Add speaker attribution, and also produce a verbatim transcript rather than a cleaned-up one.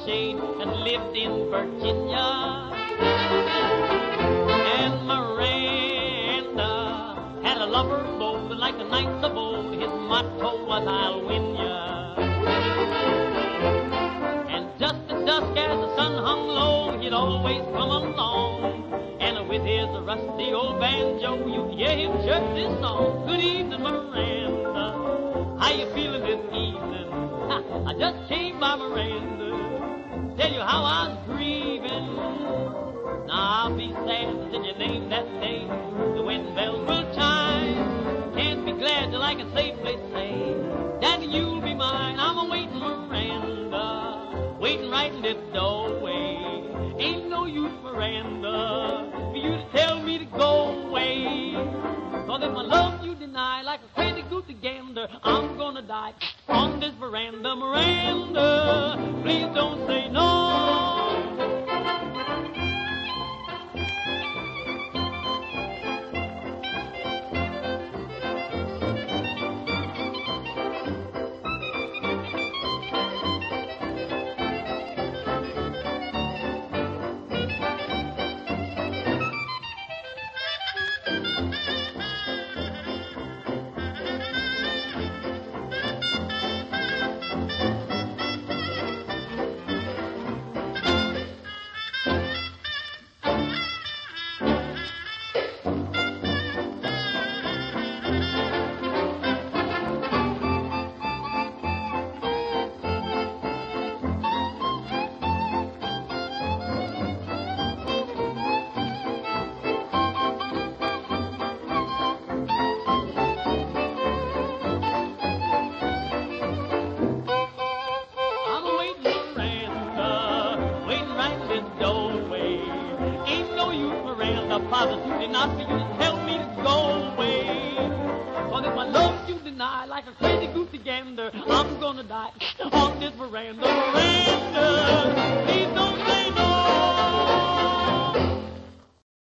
Speaker 1: shade and lived in Virginia. And Miranda had a lover bold, and like the knights of old, his motto was, I'll win ya. And just at dusk as the sun hung low, he'd always come along. And with his rusty old banjo, you'd hear him chirp this song. Good evening, Miranda. How you feeling this evening? Ha, I just came by Miranda. Tell you how I was grieving. Now I'll be sad till you name that day. The wedding bells will chime. Can't be glad till I can safely say, Daddy, you'll be mine. I'm a-waiting, Miranda, waiting right in this doorway. Ain't no use, Miranda, for you to tell me to go away. Cause if my love you deny, like a crazy goosey gander, I'm gonna die on this veranda. Miranda, please don't say no. Positively not for you to tell me to go away. Cause if my love you deny, like a crazy goosey gander, I'm gonna die on this veranda. veranda.